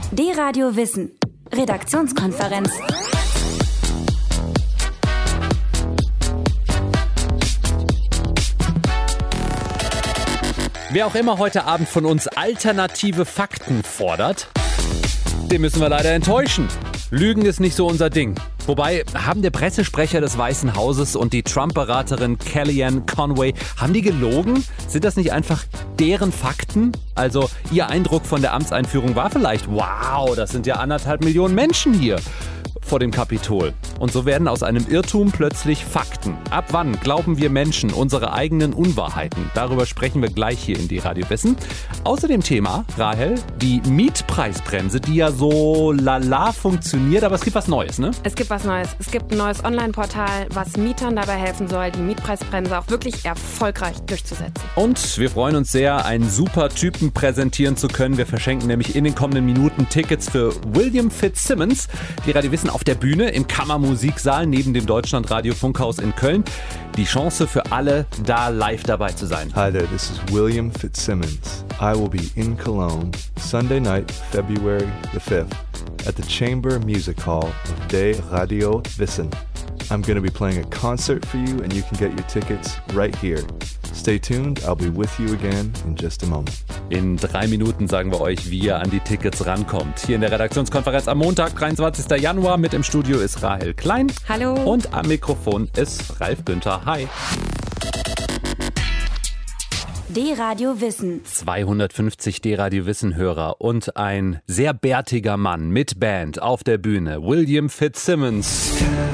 D-Radio Wissen. Redaktionskonferenz. Wer auch immer heute Abend von uns alternative Fakten fordert, den müssen wir leider enttäuschen. Lügen ist nicht so unser Ding. Wobei, haben der Pressesprecher des Weißen Hauses und die Trump-Beraterin Kellyanne Conway, haben die gelogen? Sind das nicht einfach deren Fakten? Also, ihr Eindruck von der Amtseinführung war vielleicht, wow, das sind ja 1,5 Millionen Menschen hier vor dem Kapitol. Und so werden aus einem Irrtum plötzlich Fakten. Ab wann glauben wir Menschen unsere eigenen Unwahrheiten? Darüber sprechen wir gleich hier in D-Radio Wissen. Außerdem Thema, Rahel, die Mietpreisbremse, die ja so lala funktioniert, aber es gibt was Neues, ne? Es gibt was Neues. Es gibt ein neues Online-Portal, was Mietern dabei helfen soll, die Mietpreisbremse auch wirklich erfolgreich durchzusetzen. Und wir freuen uns sehr, einen super Typen präsentieren zu können. Wir verschenken nämlich in den kommenden Minuten Tickets für William Fitzsimmons. Die Radio Wissen auf der Bühne im Kammermusiksaal neben dem Deutschlandradio Funkhaus in Köln. Die Chance für alle, da live dabei zu sein. Hi there, this is William Fitzsimmons. I will be in Cologne Sunday night, February the 5th at the Chamber Music Hall of D-Radio Wissen. I'm going to be playing a concert for you and you can get your tickets right here. Stay tuned, I'll be with you again in just a moment. In 3 Minuten sagen wir euch, wie ihr an die Tickets rankommt. Hier in der Redaktionskonferenz am Montag, 23. Januar. Mit im Studio ist Rahel Klein. Hallo. Und am Mikrofon ist Ralf Günther. Hi. D-Radio Wissen. 250 D-Radio Wissen-Hörer und ein sehr bärtiger Mann mit Band auf der Bühne. William Fitzsimmons.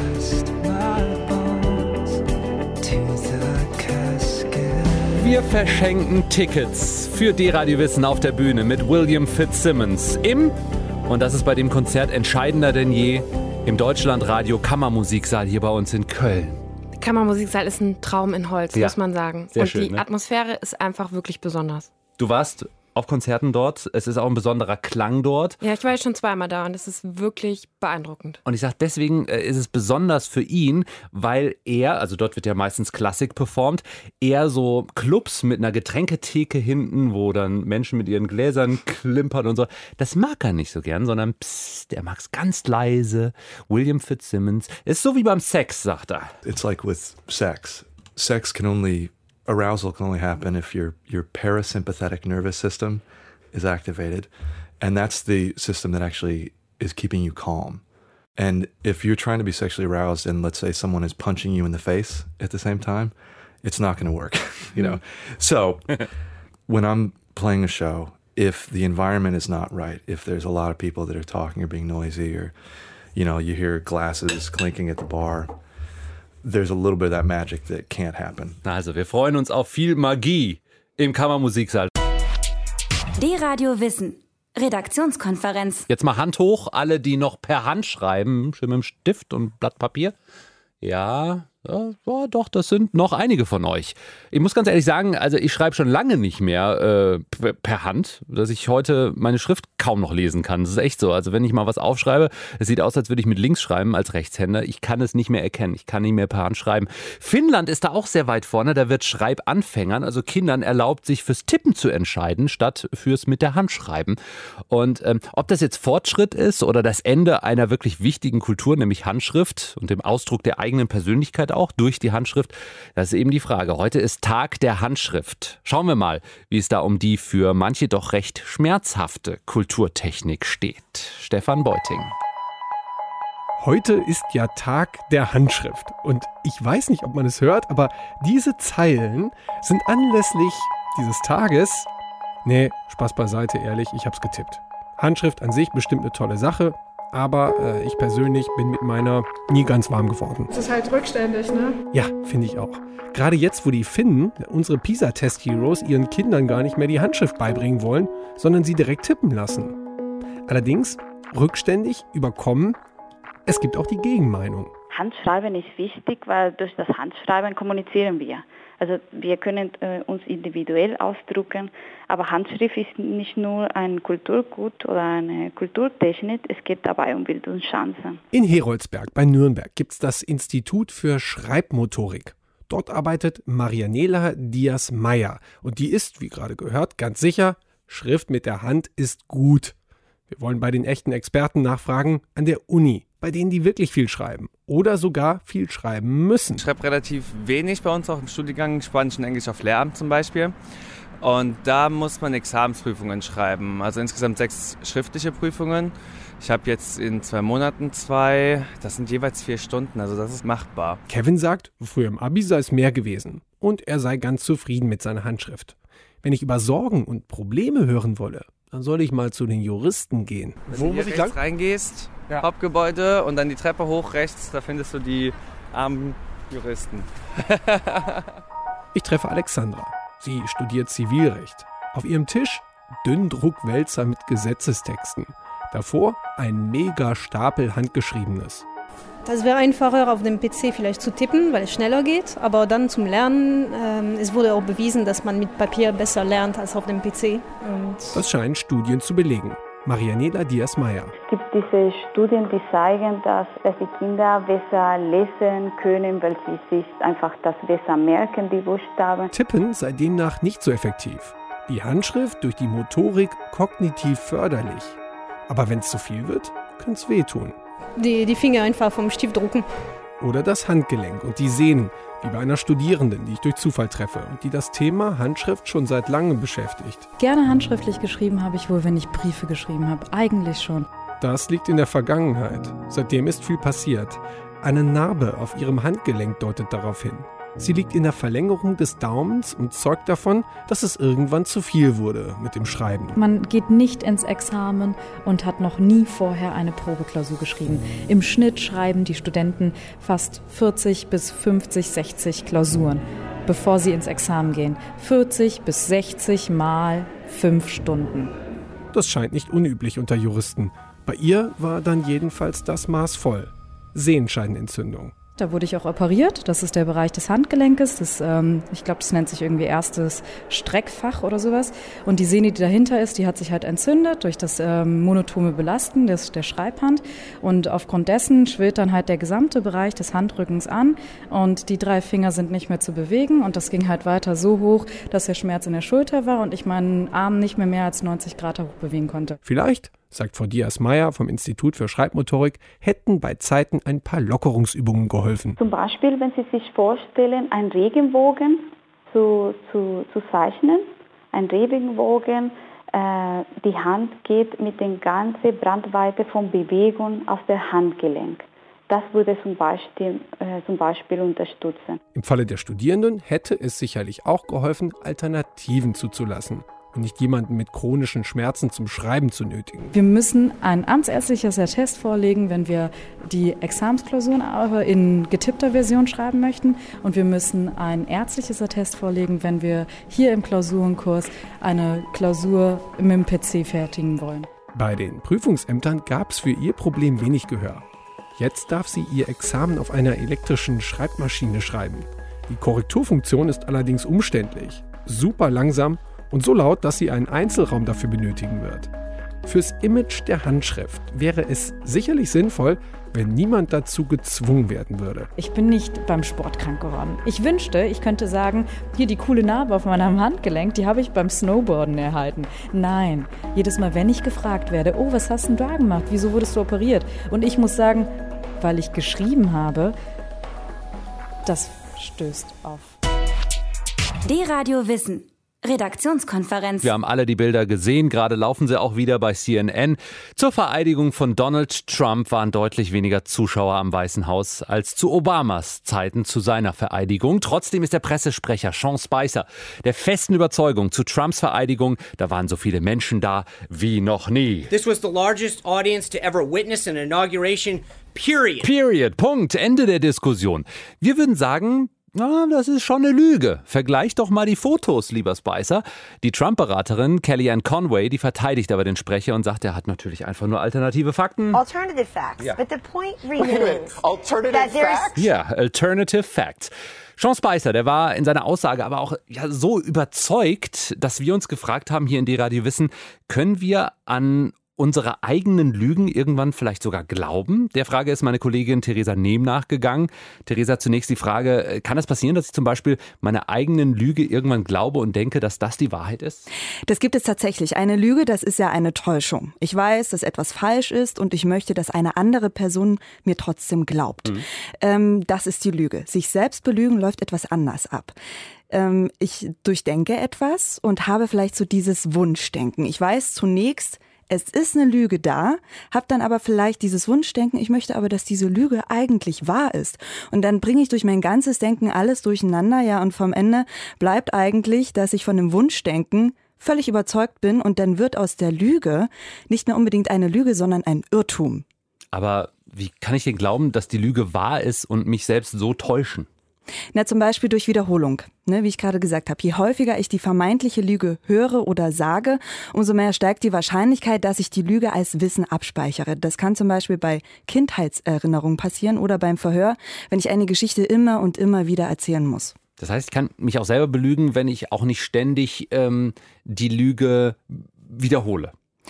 Wir verschenken Tickets für D-Radio Wissen auf der Bühne mit William Fitzsimmons im, und das ist bei dem Konzert entscheidender denn je, im Deutschlandradio Kammermusiksaal hier bei uns in Köln. Der Kammermusiksaal ist ein Traum in Holz, muss man sagen. Sehr und schön, die ne? Atmosphäre ist einfach wirklich besonders. Du warst auf Konzerten dort, es ist auch ein besonderer Klang dort. Ja, ich war jetzt schon zweimal da und es ist wirklich beeindruckend. Und ich sage, deswegen ist es besonders für ihn, weil er, also dort wird ja meistens Klassik performt, eher so Clubs mit einer Getränketheke hinten, wo dann Menschen mit ihren Gläsern klimpern und so. Das mag er nicht so gern, sondern psst, er mag es ganz leise. William Fitzsimmons ist so wie beim Sex, sagt er. It's like with sex. Arousal can only happen if your parasympathetic nervous system is activated. And that's the system that actually is keeping you calm. And if you're trying to be sexually aroused and let's say someone is punching you in the face at the same time, it's not going to work, you know? So when I'm playing a show, if the environment is not right, if there's a lot of people that are talking or being noisy or, you know, you hear glasses clinking at the bar, there's a little bit of that magic that can't happen. Also, wir freuen uns auf viel Magie im Kammermusiksaal. D-Radio Wissen. Redaktionskonferenz. Jetzt mal Hand hoch, alle, die noch per Hand schreiben, schön mit dem Stift und Blatt Papier. Ja, doch, das sind noch einige von euch. Ich muss ganz ehrlich sagen, also ich schreibe schon lange nicht mehr per Hand, dass ich heute meine Schrift kaum noch lesen kann. Das ist echt so. Also wenn ich mal was aufschreibe, es sieht aus, als würde ich mit links schreiben als Rechtshänder. Ich kann es nicht mehr erkennen. Ich kann nicht mehr per Hand schreiben. Finnland ist da auch sehr weit vorne. Da wird Schreibanfängern, also Kindern, erlaubt, sich fürs Tippen zu entscheiden, statt fürs mit der Hand schreiben. Und ob das jetzt Fortschritt ist oder das Ende einer wirklich wichtigen Kultur, nämlich Handschrift und dem Ausdruck der eigenen Persönlichkeit auch durch die Handschrift, das ist eben die Frage. Heute ist Tag der Handschrift. Schauen wir mal, wie es da um die für manche doch recht schmerzhafte Kulturtechnik steht. Stefan Beuting. Heute ist ja Tag der Handschrift. Und ich weiß nicht, ob man es hört, aber diese Zeilen sind anlässlich dieses Tages... Nee, Spaß beiseite, ehrlich, ich hab's getippt. Handschrift an sich bestimmt eine tolle Sache, aber ich persönlich bin mit meiner nie ganz warm geworden. Das ist halt rückständig, ne? Ja, finde ich auch. Gerade jetzt, wo die Finnen, unsere PISA-Test-Heroes, ihren Kindern gar nicht mehr die Handschrift beibringen wollen, sondern sie direkt tippen lassen. Allerdings, rückständig, überkommen, es gibt auch die Gegenmeinung. Handschreiben ist wichtig, weil durch das Handschreiben kommunizieren wir. Also wir können uns individuell ausdrücken, aber Handschrift ist nicht nur ein Kulturgut oder eine Kulturtechnik, es geht dabei um Bildungschancen. In Heroldsberg bei Nürnberg gibt es das Institut für Schreibmotorik. Dort arbeitet Marianela Diaz-Meyer und die ist, wie gerade gehört, ganz sicher, Schrift mit der Hand ist gut. Wir wollen bei den echten Experten nachfragen, an der Uni, bei denen die wirklich viel schreiben oder sogar viel schreiben müssen. Ich schreibe relativ wenig bei uns auch im Studiengang, Spanisch und Englisch auf Lehramt zum Beispiel. Und da muss man Examensprüfungen schreiben, also insgesamt 6 schriftliche Prüfungen. Ich habe jetzt in 2 Monaten 2, das sind jeweils 4 Stunden, also das ist machbar. Kevin sagt, früher im Abi sei es mehr gewesen und er sei ganz zufrieden mit seiner Handschrift. Wenn ich über Sorgen und Probleme hören wolle, dann soll ich mal zu den Juristen gehen. Wo muss ich lang? Reingehst, ja. Hauptgebäude und dann die Treppe hoch rechts, da findest du die armen Juristen. Ich treffe Alexandra. Sie studiert Zivilrecht. Auf ihrem Tisch Dünndruckwälzer mit Gesetzestexten. Davor ein Mega-Stapel Handgeschriebenes. Es wäre einfacher, auf dem PC vielleicht zu tippen, weil es schneller geht. Aber dann zum Lernen, es wurde auch bewiesen, dass man mit Papier besser lernt als auf dem PC. Das scheinen Studien zu belegen. Marianela Diaz-Meyer. Es gibt diese Studien, die zeigen, dass die Kinder besser lesen können, weil sie sich einfach das besser merken, die Buchstaben. Tippen sei demnach nicht so effektiv. Die Handschrift durch die Motorik kognitiv förderlich. Aber wenn es zu viel wird, kann es wehtun. Die Finger einfach vom Stift drucken. Oder das Handgelenk und die Sehnen, wie bei einer Studierenden, die ich durch Zufall treffe und die das Thema Handschrift schon seit langem beschäftigt. Gerne handschriftlich geschrieben habe ich wohl, wenn ich Briefe geschrieben habe. Eigentlich schon. Das liegt in der Vergangenheit. Seitdem ist viel passiert. Eine Narbe auf ihrem Handgelenk deutet darauf hin. Sie liegt in der Verlängerung des Daumens und zeugt davon, dass es irgendwann zu viel wurde mit dem Schreiben. Man geht nicht ins Examen und hat noch nie vorher eine Probeklausur geschrieben. Im Schnitt schreiben die Studenten fast 40 bis 50, 60 Klausuren, bevor sie ins Examen gehen. 40 bis 60 mal 5 Stunden. Das scheint nicht unüblich unter Juristen. Bei ihr war dann jedenfalls das Maß voll. Sehenscheidenentzündung. Da wurde ich auch operiert. Das ist der Bereich des Handgelenkes. Ich glaube, das nennt sich irgendwie erstes Streckfach oder sowas. Und die Sehne, die dahinter ist, die hat sich halt entzündet durch das monotone Belasten der Schreibhand. Und aufgrund dessen schwillt dann halt der gesamte Bereich des Handrückens an. Und die 3 Finger sind nicht mehr zu bewegen. Und das ging halt weiter so hoch, dass der Schmerz in der Schulter war und ich meinen Arm nicht mehr als 90 Grad hoch bewegen konnte. Vielleicht, sagt Frau Diaz-Meyer vom Institut für Schreibmotorik, hätten bei Zeiten ein paar Lockerungsübungen geholfen. Zum Beispiel, wenn Sie sich vorstellen, einen Regenbogen zu zeichnen. Ein Regenbogen, die Hand geht mit der ganzen Brandweite von Bewegung auf der Handgelenk. Das würde zum Beispiel unterstützen. Im Falle der Studierenden hätte es sicherlich auch geholfen, Alternativen zuzulassen und nicht jemanden mit chronischen Schmerzen zum Schreiben zu nötigen. Wir müssen ein amtsärztliches Attest vorlegen, wenn wir die Examensklausuren in getippter Version schreiben möchten. Und wir müssen ein ärztliches Attest vorlegen, wenn wir hier im Klausurenkurs eine Klausur mit dem PC fertigen wollen. Bei den Prüfungsämtern gab es für ihr Problem wenig Gehör. Jetzt darf sie ihr Examen auf einer elektrischen Schreibmaschine schreiben. Die Korrekturfunktion ist allerdings umständlich, super langsam und so laut, dass sie einen Einzelraum dafür benötigen wird. Fürs Image der Handschrift wäre es sicherlich sinnvoll, wenn niemand dazu gezwungen werden würde. Ich bin nicht beim Sport krank geworden. Ich wünschte, ich könnte sagen, hier die coole Narbe auf meinem Handgelenk, die habe ich beim Snowboarden erhalten. Nein, jedes Mal, wenn ich gefragt werde, oh, was hast denn du da gemacht? Wieso wurdest du operiert? Und ich muss sagen, weil ich geschrieben habe, das stößt auf. D-Radio Wissen. Redaktionskonferenz. Wir haben alle die Bilder gesehen, gerade laufen sie auch wieder bei CNN. Zur Vereidigung von Donald Trump waren deutlich weniger Zuschauer am Weißen Haus als zu Obamas Zeiten zu seiner Vereidigung. Trotzdem ist der Pressesprecher Sean Spicer der festen Überzeugung, zu Trumps Vereidigung, da waren so viele Menschen da wie noch nie. This was the largest audience to ever witness an inauguration, period. Period. Punkt. Ende der Diskussion. Wir würden sagen, na, das ist schon eine Lüge. Vergleich doch mal die Fotos, lieber Spicer. Die Trump-Beraterin Kellyanne Conway, die verteidigt aber den Sprecher und sagt, er hat natürlich einfach nur alternative Fakten. Alternative facts. Yeah. But the point remains. Alternative facts? Ja, alternative facts. Sean Spicer, der war in seiner Aussage aber auch so überzeugt, dass wir uns gefragt haben hier in D-Radio Wissen, können wir an unsere eigenen Lügen irgendwann vielleicht sogar glauben? Der Frage ist meine Kollegin Theresa Nehm nachgegangen. Theresa, zunächst die Frage, kann es passieren, dass ich zum Beispiel meiner eigenen Lüge irgendwann glaube und denke, dass das die Wahrheit ist? Das gibt es tatsächlich. Eine Lüge, das ist ja eine Täuschung. Ich weiß, dass etwas falsch ist und ich möchte, dass eine andere Person mir trotzdem glaubt. Das ist die Lüge. Sich selbst belügen läuft etwas anders ab. Ich durchdenke etwas und habe vielleicht so dieses Wunschdenken. Ich weiß zunächst, es ist eine Lüge da, habe dann aber vielleicht dieses Wunschdenken, ich möchte aber, dass diese Lüge eigentlich wahr ist. Und dann bringe ich durch mein ganzes Denken alles durcheinander, ja, und vom Ende bleibt eigentlich, dass ich von dem Wunschdenken völlig überzeugt bin und dann wird aus der Lüge nicht mehr unbedingt eine Lüge, sondern ein Irrtum. Aber wie kann ich denn glauben, dass die Lüge wahr ist und mich selbst so täuschen? Na, zum Beispiel durch Wiederholung, wie ich gerade gesagt habe. Je häufiger ich die vermeintliche Lüge höre oder sage, umso mehr steigt die Wahrscheinlichkeit, dass ich die Lüge als Wissen abspeichere. Das kann zum Beispiel bei Kindheitserinnerungen passieren oder beim Verhör, wenn ich eine Geschichte immer und immer wieder erzählen muss. Das heißt, ich kann mich auch selber belügen, wenn ich auch nicht ständig die Lüge wiederhole.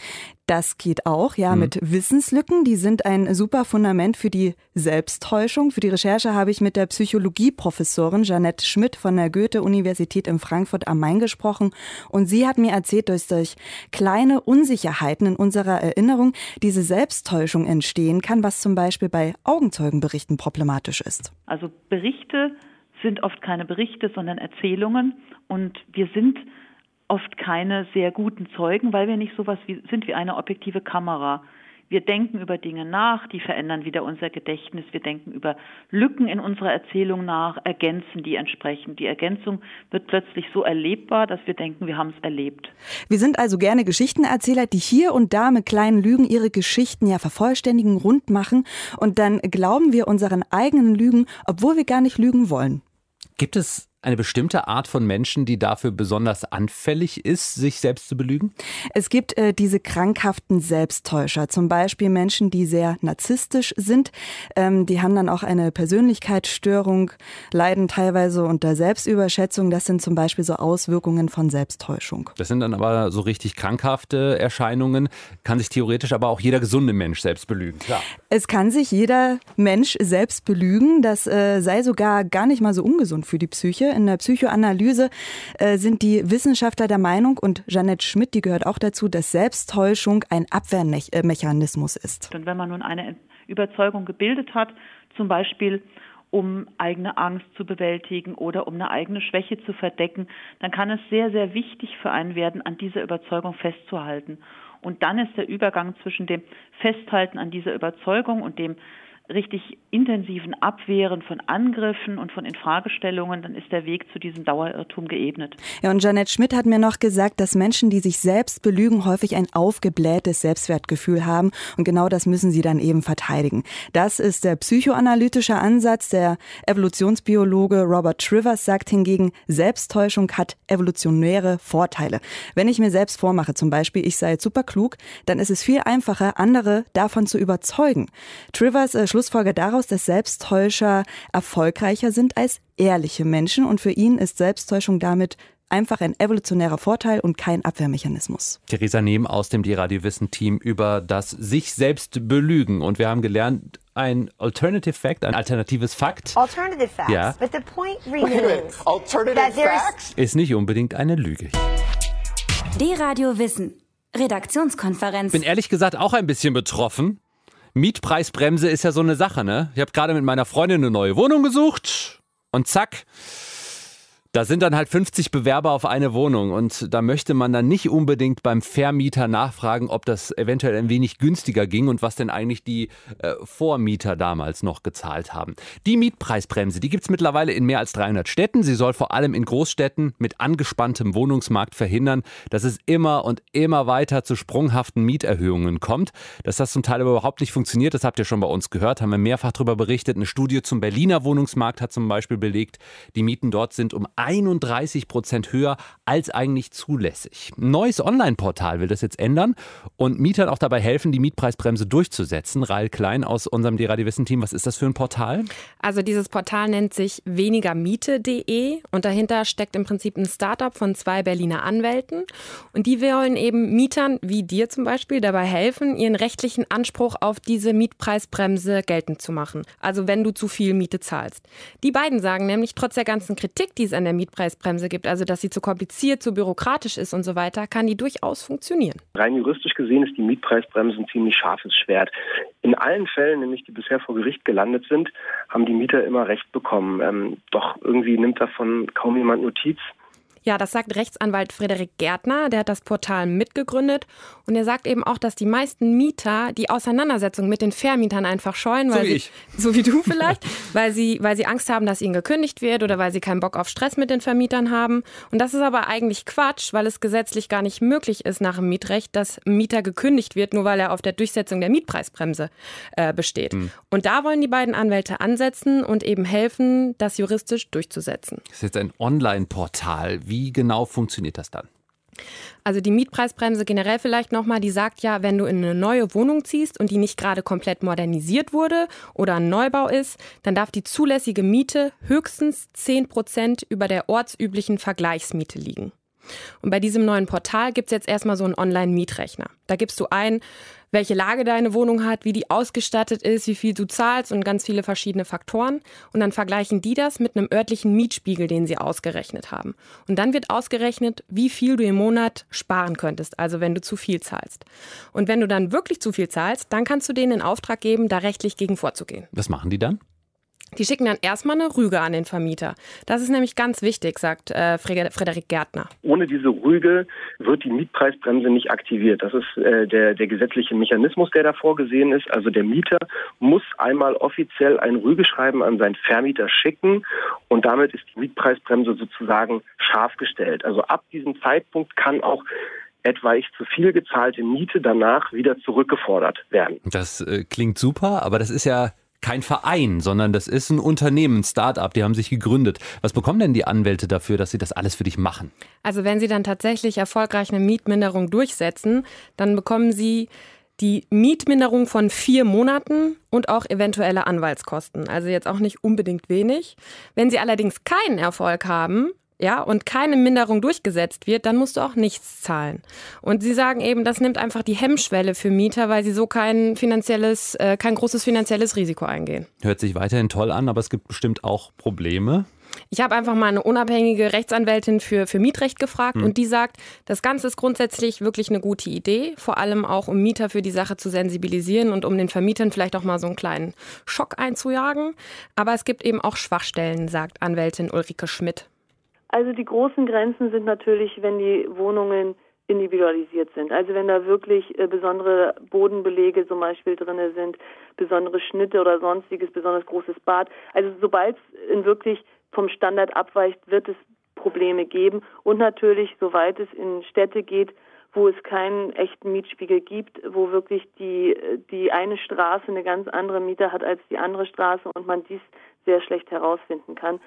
Das geht auch, ja, mit Wissenslücken. Die sind ein super Fundament für die Selbsttäuschung. Für die Recherche habe ich mit der Psychologieprofessorin Jeanette Schmidt von der Goethe-Universität in Frankfurt am Main gesprochen. Und sie hat mir erzählt, dass durch kleine Unsicherheiten in unserer Erinnerung diese Selbsttäuschung entstehen kann, was zum Beispiel bei Augenzeugenberichten problematisch ist. Also Berichte sind oft keine Berichte, sondern Erzählungen. Und wir sind oft keine sehr guten Zeugen, weil wir nicht sowas sind wie eine objektive Kamera. Wir denken über Dinge nach, die verändern wieder unser Gedächtnis. Wir denken über Lücken in unserer Erzählung nach, ergänzen die entsprechend. Die Ergänzung wird plötzlich so erlebbar, dass wir denken, wir haben es erlebt. Wir sind also gerne Geschichtenerzähler, die hier und da mit kleinen Lügen ihre Geschichten ja vervollständigen, rund machen. Und dann glauben wir unseren eigenen Lügen, obwohl wir gar nicht lügen wollen. Gibt es eine bestimmte Art von Menschen, die dafür besonders anfällig ist, sich selbst zu belügen? Es gibt diese krankhaften Selbsttäuscher, zum Beispiel Menschen, die sehr narzisstisch sind. Die haben dann auch eine Persönlichkeitsstörung, leiden teilweise unter Selbstüberschätzung. Das sind zum Beispiel so Auswirkungen von Selbsttäuschung. Das sind dann aber so richtig krankhafte Erscheinungen. Kann sich theoretisch aber auch jeder gesunde Mensch selbst belügen. Klar. Es kann sich jeder Mensch selbst belügen. Das sei sogar gar nicht mal so ungesund für die Psyche. In der Psychoanalyse sind die Wissenschaftler der Meinung, und Jeanette Schmidt, die gehört auch dazu, dass Selbsttäuschung ein Abwehrmechanismus ist. Und wenn man nun eine Überzeugung gebildet hat, zum Beispiel um eigene Angst zu bewältigen oder um eine eigene Schwäche zu verdecken, dann kann es sehr, sehr wichtig für einen werden, an dieser Überzeugung festzuhalten. Und dann ist der Übergang zwischen dem Festhalten an dieser Überzeugung und dem richtig intensiven Abwehren von Angriffen und von Infragestellungen, dann ist der Weg zu diesem Dauerirrtum geebnet. Ja, und Jeanette Schmidt hat mir noch gesagt, dass Menschen, die sich selbst belügen, häufig ein aufgeblähtes Selbstwertgefühl haben. Und genau das müssen sie dann eben verteidigen. Das ist der psychoanalytische Ansatz. Der Evolutionsbiologe Robert Trivers sagt hingegen, Selbsttäuschung hat evolutionäre Vorteile. Wenn ich mir selbst vormache, zum Beispiel, ich sei jetzt super klug, dann ist es viel einfacher, andere davon zu überzeugen. Trivers schlussfolgert daraus, dass Selbsttäuscher erfolgreicher sind als ehrliche Menschen, und für ihn ist Selbsttäuschung damit einfach ein evolutionärer Vorteil und kein Abwehrmechanismus. Theresa Nehm aus dem Die-Radio-Wissen-Team über das sich selbst belügen, und wir haben gelernt, ein Alternative Fact, ein alternatives Fakt. Alternative facts. Ja. But the point remains. Alternative facts? Ist nicht unbedingt eine Lüge. Die-Radio-Wissen. Redaktionskonferenz. Ich bin ehrlich gesagt auch ein bisschen betroffen. Mietpreisbremse ist ja so eine Sache, ne? Ich habe gerade mit meiner Freundin eine neue Wohnung gesucht und zack, da sind dann halt 50 Bewerber auf eine Wohnung, und da möchte man dann nicht unbedingt beim Vermieter nachfragen, ob das eventuell ein wenig günstiger ging und was denn eigentlich die Vormieter damals noch gezahlt haben. Die Mietpreisbremse, die gibt es mittlerweile in mehr als 300 Städten. Sie soll vor allem in Großstädten mit angespanntem Wohnungsmarkt verhindern, dass es immer und immer weiter zu sprunghaften Mieterhöhungen kommt. Dass das zum Teil aber überhaupt nicht funktioniert, das habt ihr schon bei uns gehört, haben wir mehrfach darüber berichtet. Eine Studie zum Berliner Wohnungsmarkt hat zum Beispiel belegt, die Mieten dort sind um 31% höher als eigentlich zulässig. Ein neues Online-Portal will das jetzt ändern und Mietern auch dabei helfen, die Mietpreisbremse durchzusetzen. Rael Klein aus unserem D-Radio-Wissen-Team, was ist das für ein Portal? Also dieses Portal nennt sich wenigermiete.de und dahinter steckt im Prinzip ein Startup von 2 Berliner Anwälten und die wollen eben Mietern wie dir zum Beispiel dabei helfen, ihren rechtlichen Anspruch auf diese Mietpreisbremse geltend zu machen. Also wenn du zu viel Miete zahlst. Die beiden sagen nämlich, trotz der ganzen Kritik, die es an der Mietpreisbremse gibt, also dass sie zu kompliziert, zu bürokratisch ist und so weiter, kann die durchaus funktionieren. Rein juristisch gesehen ist die Mietpreisbremse ein ziemlich scharfes Schwert. In allen Fällen, nämlich die bisher vor Gericht gelandet sind, haben die Mieter immer Recht bekommen. Doch irgendwie nimmt davon kaum jemand Notiz. Ja, das sagt Rechtsanwalt Frederik Gärtner, der hat das Portal mitgegründet und er sagt eben auch, dass die meisten Mieter die Auseinandersetzung mit den Vermietern einfach scheuen, weil so wie du vielleicht, weil sie Angst haben, dass ihnen gekündigt wird oder weil sie keinen Bock auf Stress mit den Vermietern haben. Und das ist aber eigentlich Quatsch, weil es gesetzlich gar nicht möglich ist nach dem Mietrecht, dass ein Mieter gekündigt wird, nur weil er auf der Durchsetzung der Mietpreisbremse besteht. Und da wollen die beiden Anwälte ansetzen und eben helfen, das juristisch durchzusetzen. Das ist jetzt ein Online-Portal. Wie genau funktioniert das dann? Also die Mietpreisbremse generell vielleicht nochmal, die sagt ja, wenn du in eine neue Wohnung ziehst und die nicht gerade komplett modernisiert wurde oder ein Neubau ist, dann darf die zulässige Miete höchstens 10% über der ortsüblichen Vergleichsmiete liegen. Und bei diesem neuen Portal gibt es jetzt erstmal so einen Online-Mietrechner. Da gibst du ein, welche Lage deine Wohnung hat, wie die ausgestattet ist, wie viel du zahlst und ganz viele verschiedene Faktoren. Und dann vergleichen die das mit einem örtlichen Mietspiegel, den sie ausgerechnet haben. Und dann wird ausgerechnet, wie viel du im Monat sparen könntest, also wenn du zu viel zahlst. Und wenn du dann wirklich zu viel zahlst, dann kannst du denen in Auftrag geben, da rechtlich gegen vorzugehen. Was machen die dann? Die schicken dann erstmal eine Rüge an den Vermieter. Das ist nämlich ganz wichtig, sagt Frederik Gärtner. Ohne diese Rüge wird die Mietpreisbremse nicht aktiviert. Das ist der gesetzliche Mechanismus, der da vorgesehen ist. Also der Mieter muss einmal offiziell ein Rügeschreiben an seinen Vermieter schicken und damit ist die Mietpreisbremse sozusagen scharf gestellt. Also ab diesem Zeitpunkt kann auch etwaig zu viel gezahlte Miete danach wieder zurückgefordert werden. Das klingt super, aber das ist ja kein Verein, sondern das ist ein Unternehmen, ein Start-up, die haben sich gegründet. Was bekommen denn die Anwälte dafür, dass sie das alles für dich machen? Also wenn sie dann tatsächlich erfolgreich eine Mietminderung durchsetzen, dann bekommen sie die Mietminderung von 4 Monaten und auch eventuelle Anwaltskosten. Also jetzt auch nicht unbedingt wenig. Wenn sie allerdings keinen Erfolg haben, ja, und keine Minderung durchgesetzt wird, dann musst du auch nichts zahlen. Und sie sagen eben, das nimmt einfach die Hemmschwelle für Mieter, weil sie so kein großes finanzielles Risiko eingehen. Hört sich weiterhin toll an, aber es gibt bestimmt auch Probleme. Ich habe einfach mal eine unabhängige Rechtsanwältin für Mietrecht gefragt und die sagt, das Ganze ist grundsätzlich wirklich eine gute Idee, vor allem auch um Mieter für die Sache zu sensibilisieren und um den Vermietern vielleicht auch mal so einen kleinen Schock einzujagen. Aber es gibt eben auch Schwachstellen, sagt Anwältin Ulrike Schmidt. Also die großen Grenzen sind natürlich, wenn die Wohnungen individualisiert sind. Also wenn da wirklich besondere Bodenbelege zum Beispiel drin sind, besondere Schnitte oder sonstiges, besonders großes Bad. Also sobald es wirklich vom Standard abweicht, wird es Probleme geben. Und natürlich, soweit es in Städte geht, wo es keinen echten Mietspiegel gibt, wo wirklich die eine Straße eine ganz andere Miete hat als die andere Straße und man dies sehr schlecht herausfinden kann.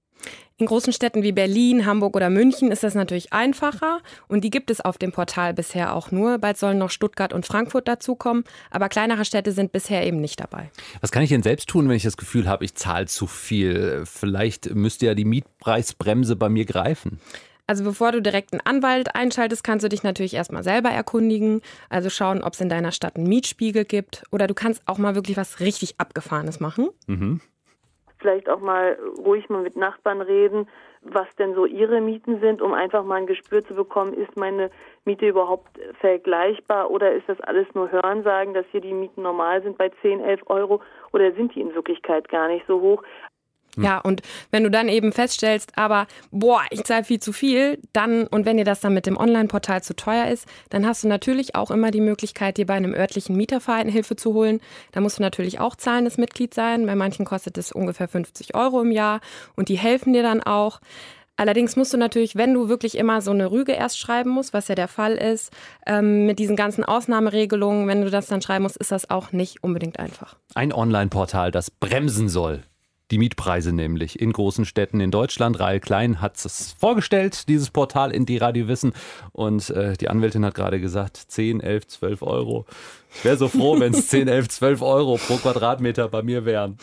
In großen Städten wie Berlin, Hamburg oder München ist das natürlich einfacher und die gibt es auf dem Portal bisher auch nur. Bald sollen noch Stuttgart und Frankfurt dazukommen, aber kleinere Städte sind bisher eben nicht dabei. Was kann ich denn selbst tun, wenn ich das Gefühl habe, ich zahle zu viel? Vielleicht müsste ja die Mietpreisbremse bei mir greifen. Also bevor du direkt einen Anwalt einschaltest, kannst du dich natürlich erstmal selber erkundigen. Also schauen, ob es in deiner Stadt einen Mietspiegel gibt oder du kannst auch mal wirklich was richtig Abgefahrenes machen. Vielleicht auch mal ruhig mal mit Nachbarn reden, was denn so ihre Mieten sind, um einfach mal ein Gespür zu bekommen, ist meine Miete überhaupt vergleichbar oder ist das alles nur Hörensagen, dass hier die Mieten normal sind bei 10, 11 Euro oder sind die in Wirklichkeit gar nicht so hoch? Ja, und wenn du dann eben feststellst, aber ich zahle viel zu viel, dann und wenn dir das dann mit dem Online-Portal zu teuer ist, dann hast du natürlich auch immer die Möglichkeit, dir bei einem örtlichen Mieterverein Hilfe zu holen. Da musst du natürlich auch zahlendes Mitglied sein. Bei manchen kostet es ungefähr 50 Euro im Jahr und die helfen dir dann auch. Allerdings musst du natürlich, wenn du wirklich immer so eine Rüge erst schreiben musst, was ja der Fall ist, mit diesen ganzen Ausnahmeregelungen, wenn du das dann schreiben musst, ist das auch nicht unbedingt einfach. Ein Online-Portal, das bremsen soll. Die Mietpreise nämlich in großen Städten in Deutschland. Rahel Klein hat es vorgestellt, dieses Portal in die Radio Wissen. Und die Anwältin hat gerade gesagt, 10, 11, 12 Euro. Ich wäre so froh, wenn es 10, 11, 12 Euro pro Quadratmeter bei mir wären.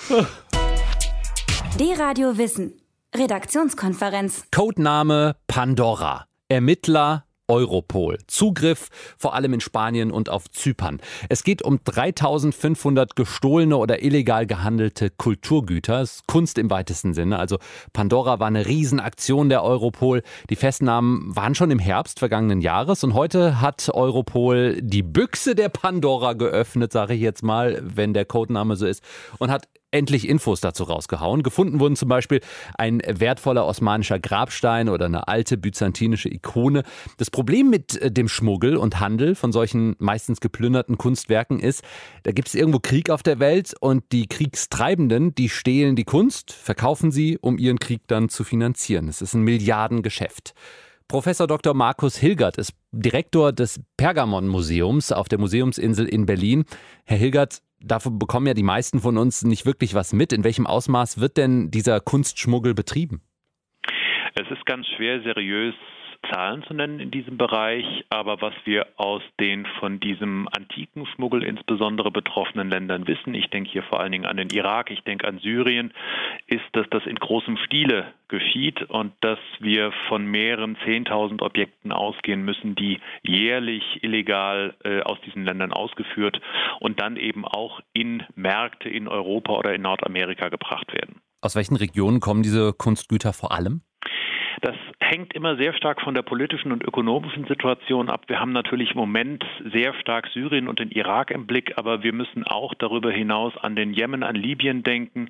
Die Radio Wissen. Redaktionskonferenz. Codename Pandora. Ermittler Europol. Zugriff vor allem in Spanien und auf Zypern. Es geht um 3.500 gestohlene oder illegal gehandelte Kulturgüter. Das ist Kunst im weitesten Sinne. Also Pandora war eine Riesenaktion der Europol. Die Festnahmen waren schon im Herbst vergangenen Jahres und heute hat Europol die Büchse der Pandora geöffnet, sage ich jetzt mal, wenn der Codename so ist, und hat endlich Infos dazu rausgehauen. Gefunden wurden zum Beispiel ein wertvoller osmanischer Grabstein oder eine alte byzantinische Ikone. Das Problem mit dem Schmuggel und Handel von solchen meistens geplünderten Kunstwerken ist, da gibt es irgendwo Krieg auf der Welt und die Kriegstreibenden, die stehlen die Kunst, verkaufen sie, um ihren Krieg dann zu finanzieren. Es ist ein Milliardengeschäft. Professor Dr. Markus Hilgert ist Direktor des Pergamon-Museums auf der Museumsinsel in Berlin. Herr Hilgert, davon bekommen ja die meisten von uns nicht wirklich was mit. In welchem Ausmaß wird denn dieser Kunstschmuggel betrieben? Es ist ganz schwer, seriös Zahlen zu nennen in diesem Bereich, aber was wir aus den von diesem antiken Schmuggel insbesondere betroffenen Ländern wissen, ich denke hier vor allen Dingen an den Irak, ich denke an Syrien, ist, dass das in großem Stile geschieht und dass wir von mehreren 10.000 Objekten ausgehen müssen, die jährlich illegal aus diesen Ländern ausgeführt und dann eben auch in Märkte in Europa oder in Nordamerika gebracht werden. Aus welchen Regionen kommen diese Kunstgüter vor allem? Das hängt immer sehr stark von der politischen und ökonomischen Situation ab. Wir haben natürlich im Moment sehr stark Syrien und den Irak im Blick, aber wir müssen auch darüber hinaus an den Jemen, an Libyen denken.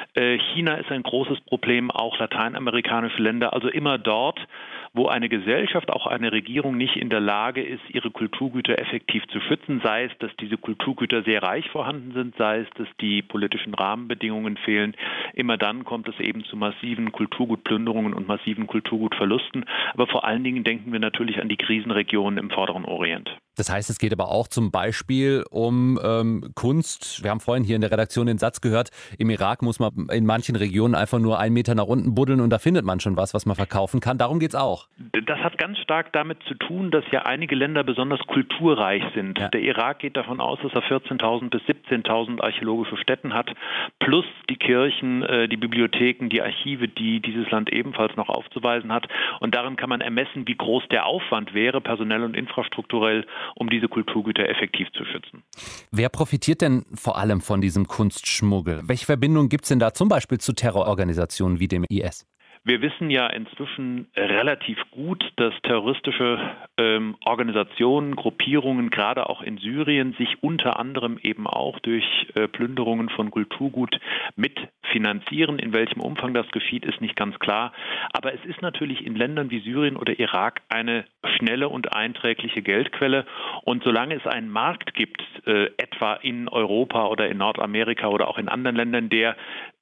China ist ein großes Problem, auch lateinamerikanische Länder. Also immer dort, wo eine Gesellschaft, auch eine Regierung nicht in der Lage ist, ihre Kulturgüter effektiv zu schützen, sei es, dass diese Kulturgüter sehr reich vorhanden sind, sei es, dass die politischen Rahmenbedingungen fehlen. Immer dann kommt es eben zu massiven Kulturgutplünderungen und massiven Kulturgutverlusten. Aber vor allen Dingen denken wir natürlich an die Krisenregionen im Vorderen Orient. Das heißt, es geht aber auch zum Beispiel um Kunst. Wir haben vorhin hier in der Redaktion den Satz gehört, im Irak muss man in manchen Regionen einfach nur 1 Meter nach unten buddeln und da findet man schon was man verkaufen kann. Darum geht's auch. Das hat ganz stark damit zu tun, dass ja einige Länder besonders kulturreich sind. Ja. Der Irak geht davon aus, dass er 14.000 bis 17.000 archäologische Stätten hat, plus die Kirchen, die Bibliotheken, die Archive, die dieses Land ebenfalls noch aufzuweisen hat. Und darin kann man ermessen, wie groß der Aufwand wäre, personell und infrastrukturell, um diese Kulturgüter effektiv zu schützen. Wer profitiert denn vor allem von diesem Kunstschmuggel? Welche Verbindungen gibt es denn da zum Beispiel zu Terrororganisationen wie dem IS? Wir wissen ja inzwischen relativ gut, dass terroristische Organisationen, Gruppierungen, gerade auch in Syrien, sich unter anderem eben auch durch Plünderungen von Kulturgut mitfinanzieren. In welchem Umfang das geschieht, ist nicht ganz klar. Aber es ist natürlich in Ländern wie Syrien oder Irak eine schnelle und einträgliche Geldquelle. Und solange es einen Markt gibt, etwa in Europa oder in Nordamerika oder auch in anderen Ländern, der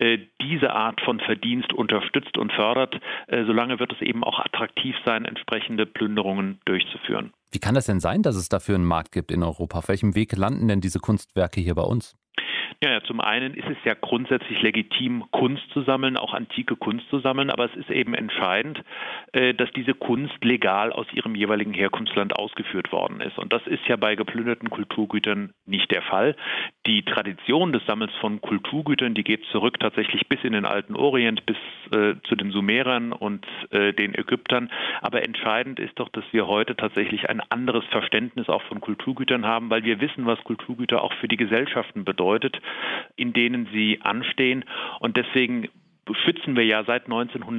diese Art von Verdienst unterstützt und fördert, solange wird es eben auch attraktiv sein, entsprechende Plünderungen durchzuführen. Wie kann das denn sein, dass es dafür einen Markt gibt in Europa? Auf welchem Weg landen denn diese Kunstwerke hier bei uns? Ja, zum einen ist es ja grundsätzlich legitim, Kunst zu sammeln, auch antike Kunst zu sammeln, aber es ist eben entscheidend, dass diese Kunst legal aus ihrem jeweiligen Herkunftsland ausgeführt worden ist. Und das ist ja bei geplünderten Kulturgütern nicht der Fall. Die Tradition des Sammelns von Kulturgütern, die geht zurück tatsächlich bis in den alten Orient, bis zu den Sumerern und den Ägyptern. Aber entscheidend ist doch, dass wir heute tatsächlich ein anderes Verständnis auch von Kulturgütern haben, weil wir wissen, was Kulturgüter auch für die Gesellschaften bedeutet, in denen sie anstehen. Und deswegen schützen wir ja seit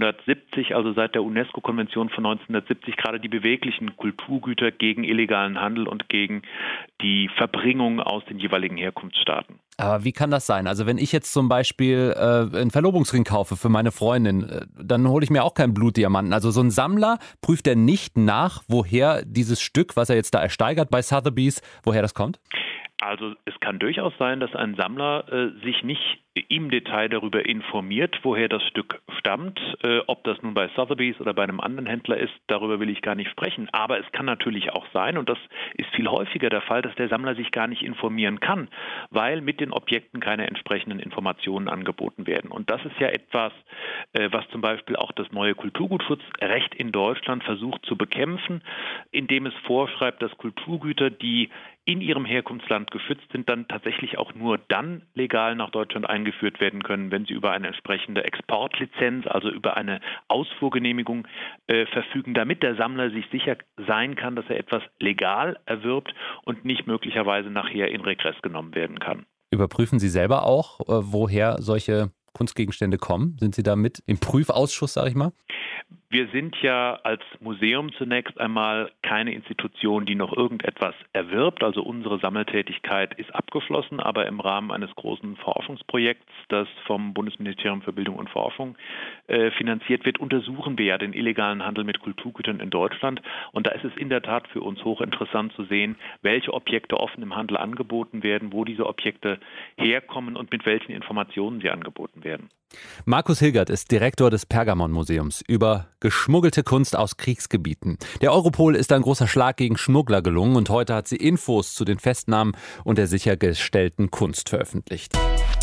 1970, also seit der UNESCO-Konvention von 1970, gerade die beweglichen Kulturgüter gegen illegalen Handel und gegen die Verbringung aus den jeweiligen Herkunftsstaaten. Aber wie kann das sein? Also wenn ich jetzt zum Beispiel einen Verlobungsring kaufe für meine Freundin, dann hole ich mir auch keinen Blutdiamanten. Also so ein Sammler prüft er nicht nach, woher dieses Stück, was er jetzt da ersteigert bei Sotheby's, woher das kommt? Also es kann durchaus sein, dass ein Sammler sich nicht im Detail darüber informiert, woher das Stück stammt. Ob das nun bei Sotheby's oder bei einem anderen Händler ist, darüber will ich gar nicht sprechen. Aber es kann natürlich auch sein, und das ist viel häufiger der Fall, dass der Sammler sich gar nicht informieren kann, weil mit den Objekten keine entsprechenden Informationen angeboten werden. Und das ist ja etwas, was zum Beispiel auch das neue Kulturgutschutzrecht in Deutschland versucht zu bekämpfen, indem es vorschreibt, dass Kulturgüter, die in ihrem Herkunftsland geschützt sind, dann tatsächlich auch nur dann legal nach Deutschland eingeführt werden können, wenn sie über eine entsprechende Exportlizenz, also über eine Ausfuhrgenehmigung verfügen, damit der Sammler sich sicher sein kann, dass er etwas legal erwirbt und nicht möglicherweise nachher in Regress genommen werden kann. Überprüfen Sie selber auch, woher solche Kunstgegenstände kommen? Sind Sie da mit im Prüfausschuss, sage ich mal? Wir sind ja als Museum zunächst einmal keine Institution, die noch irgendetwas erwirbt. Also unsere Sammeltätigkeit ist abgeschlossen, aber im Rahmen eines großen Forschungsprojekts, das vom Bundesministerium für Bildung und Forschung finanziert wird, untersuchen wir ja den illegalen Handel mit Kulturgütern in Deutschland. Und da ist es in der Tat für uns hochinteressant zu sehen, welche Objekte offen im Handel angeboten werden, wo diese Objekte herkommen und mit welchen Informationen sie angeboten werden. Markus Hilgert ist Direktor des Pergamon-Museums über geschmuggelte Kunst aus Kriegsgebieten. Der Europol ist ein großer Schlag gegen Schmuggler gelungen und heute hat sie Infos zu den Festnahmen und der sichergestellten Kunst veröffentlicht.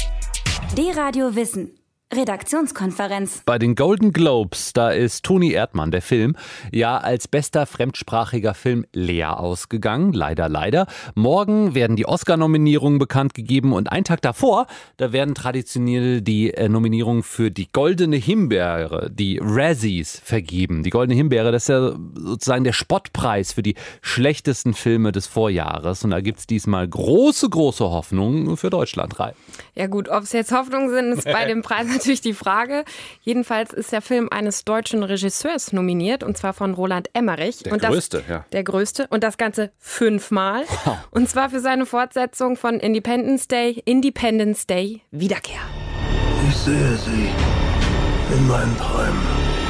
D-Radio Wissen. Redaktionskonferenz. Bei den Golden Globes, da ist Toni Erdmann, der Film, ja als bester fremdsprachiger Film leer ausgegangen. Leider, leider. Morgen werden die Oscar-Nominierungen bekannt gegeben und einen Tag davor, da werden traditionell die Nominierungen für die Goldene Himbeere, die Razzies, vergeben. Die Goldene Himbeere, das ist ja sozusagen der Spottpreis für die schlechtesten Filme des Vorjahres. Und da gibt es diesmal große, große Hoffnungen für Deutschland rein. Ja gut, ob es jetzt Hoffnungen sind, ist bei dem Preis natürlich die Frage. Jedenfalls ist der Film eines deutschen Regisseurs nominiert, und zwar von Roland Emmerich. Der größte. Der größte. Und das Ganze 5-mal. Und zwar für seine Fortsetzung von Independence Day, Wiederkehr. Ich sehe sie in meinen Träumen.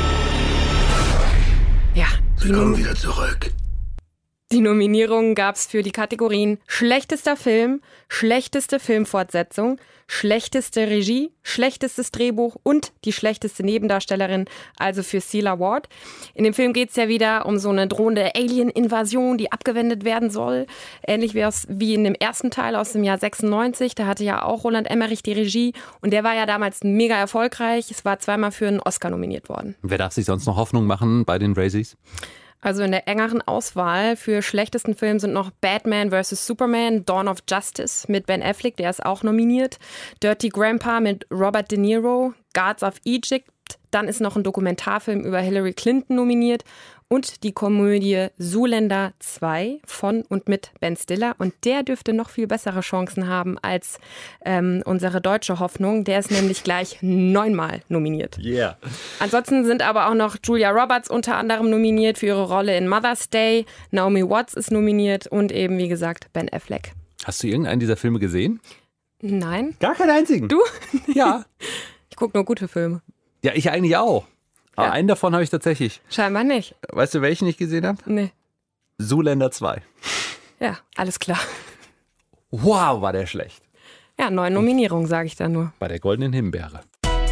Ja. Sie kommen wieder zurück. Die Nominierungen gab es für die Kategorien schlechtester Film, schlechteste Filmfortsetzung, schlechteste Regie, schlechtestes Drehbuch und die schlechteste Nebendarstellerin, also für Cela Ward. In dem Film geht es ja wieder um so eine drohende Alien-Invasion, die abgewendet werden soll. Ähnlich wie in dem ersten Teil aus dem Jahr 96. Da hatte ja auch Roland Emmerich die Regie und der war ja damals mega erfolgreich. Es war 2-mal für einen Oscar nominiert worden. Wer darf sich sonst noch Hoffnung machen bei den Razzies? Also in der engeren Auswahl für schlechtesten Film sind noch Batman vs. Superman, Dawn of Justice mit Ben Affleck, der ist auch nominiert. Dirty Grandpa mit Robert De Niro, Guards of Egypt. Dann ist noch ein Dokumentarfilm über Hillary Clinton nominiert und die Komödie Zoolander 2 von und mit Ben Stiller. Und der dürfte noch viel bessere Chancen haben als unsere deutsche Hoffnung. Der ist nämlich gleich 9-mal nominiert. Yeah. Ansonsten sind aber auch noch Julia Roberts unter anderem nominiert für ihre Rolle in Mother's Day. Naomi Watts ist nominiert und eben, wie gesagt, Ben Affleck. Hast du irgendeinen dieser Filme gesehen? Nein. Gar keinen einzigen? Du? Ja. Ich gucke nur gute Filme. Ja, ich eigentlich auch. Aber Ja. einen davon habe ich tatsächlich. Scheinbar nicht. Weißt du, welchen ich gesehen habe? Nee. Zoolander 2. Ja, alles klar. Wow, war der schlecht. Ja, 9 Nominierungen, sage ich da nur. Bei der Goldenen Himbeere.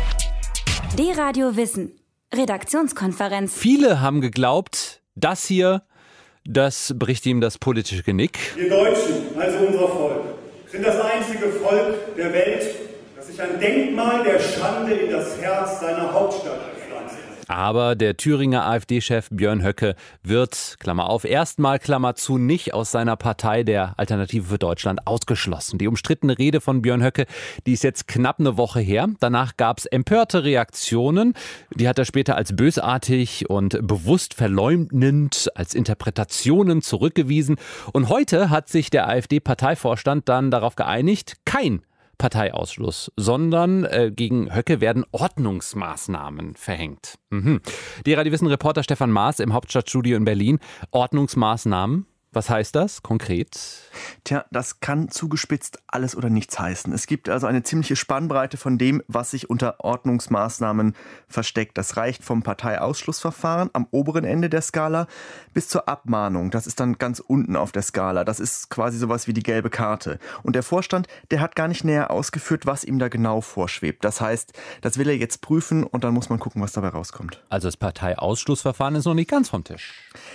D-Radio Wissen. Redaktionskonferenz. Viele haben geglaubt, das hier, das bricht ihm das politische Genick. Wir Deutschen, also unser Volk, sind das einzige Volk der Welt, das sich ein Denkmal der Schande in das Herz seiner Hauptstadt gepflanzt hat. Aber der Thüringer AfD-Chef Björn Höcke wird, Klammer auf, erstmal, Klammer zu, nicht aus seiner Partei der Alternative für Deutschland ausgeschlossen. Die umstrittene Rede von Björn Höcke, die ist jetzt knapp eine Woche her. Danach gab es empörte Reaktionen. Die hat er später als bösartig und bewusst verleumdend, als Interpretationen zurückgewiesen. Und heute hat sich der AfD-Parteivorstand dann darauf geeinigt, kein Parteiausschluss, sondern gegen Höcke werden Ordnungsmaßnahmen verhängt. Die Radio Wissen Reporter Stefan Maas im Hauptstadtstudio in Berlin. Ordnungsmaßnahmen, Was heißt das konkret? Tja, das kann zugespitzt alles oder nichts heißen. Es gibt also eine ziemliche Spannbreite von dem, was sich unter Ordnungsmaßnahmen versteckt. Das reicht vom Parteiausschlussverfahren am oberen Ende der Skala bis zur Abmahnung. Das ist dann ganz unten auf der Skala. Das ist quasi sowas wie die gelbe Karte. Und der Vorstand, der hat gar nicht näher ausgeführt, was ihm da genau vorschwebt. Das heißt, das will er jetzt prüfen und dann muss man gucken, was dabei rauskommt. Also das Parteiausschlussverfahren ist noch nicht ganz vom Tisch.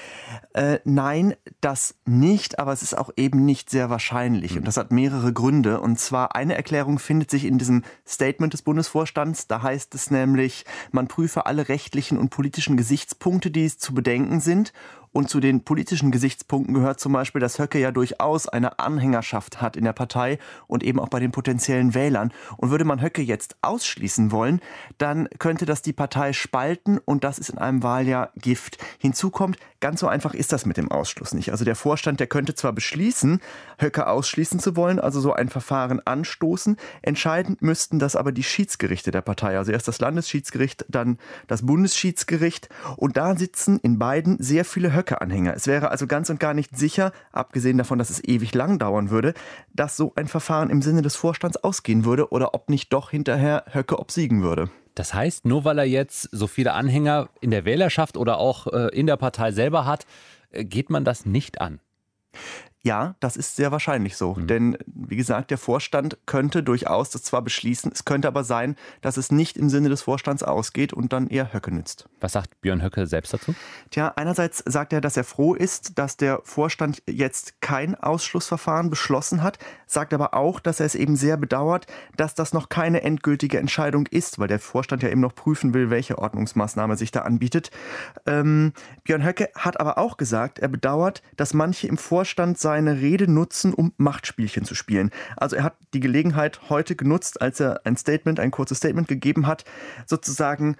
Nein, das nicht, aber es ist auch eben nicht sehr wahrscheinlich. Und das hat mehrere Gründe. Und zwar eine Erklärung findet sich in diesem Statement des Bundesvorstands. Da heißt es nämlich, man prüfe alle rechtlichen und politischen Gesichtspunkte, die zu bedenken sind. Und zu den politischen Gesichtspunkten gehört zum Beispiel, dass Höcke ja durchaus eine Anhängerschaft hat in der Partei und eben auch bei den potenziellen Wählern. Und würde man Höcke jetzt ausschließen wollen, dann könnte das die Partei spalten und das ist in einem Wahljahr Gift. Hinzu kommt, ganz so einfach ist das mit dem Ausschluss nicht. Also der Vorstand, der könnte zwar beschließen, Höcke ausschließen zu wollen, also so ein Verfahren anstoßen. Entscheiden müssten das aber die Schiedsgerichte der Partei. Also erst das Landesschiedsgericht, dann das Bundesschiedsgericht. Und da sitzen in beiden sehr viele Höcke-Anhänger. Es wäre also ganz und gar nicht sicher, abgesehen davon, dass es ewig lang dauern würde, dass so ein Verfahren im Sinne des Vorstands ausgehen würde oder ob nicht doch hinterher Höcke obsiegen würde. Das heißt, nur weil er jetzt so viele Anhänger in der Wählerschaft oder auch in der Partei selber hat, geht man das nicht an? Ja, das ist sehr wahrscheinlich so. Denn, wie gesagt, der Vorstand könnte durchaus das zwar beschließen, es könnte aber sein, dass es nicht im Sinne des Vorstands ausgeht und dann eher Höcke nützt. Was sagt Björn Höcke selbst dazu? Tja, einerseits sagt er, dass er froh ist, dass der Vorstand jetzt kein Ausschlussverfahren beschlossen hat, sagt aber auch, dass er es eben sehr bedauert, dass das noch keine endgültige Entscheidung ist, weil der Vorstand ja eben noch prüfen will, welche Ordnungsmaßnahme sich da anbietet. Björn Höcke hat aber auch gesagt, er bedauert, dass manche im Vorstand seine Rede nutzen, um Machtspielchen zu spielen. Also er hat die Gelegenheit heute genutzt, als er ein kurzes Statement gegeben hat, sozusagen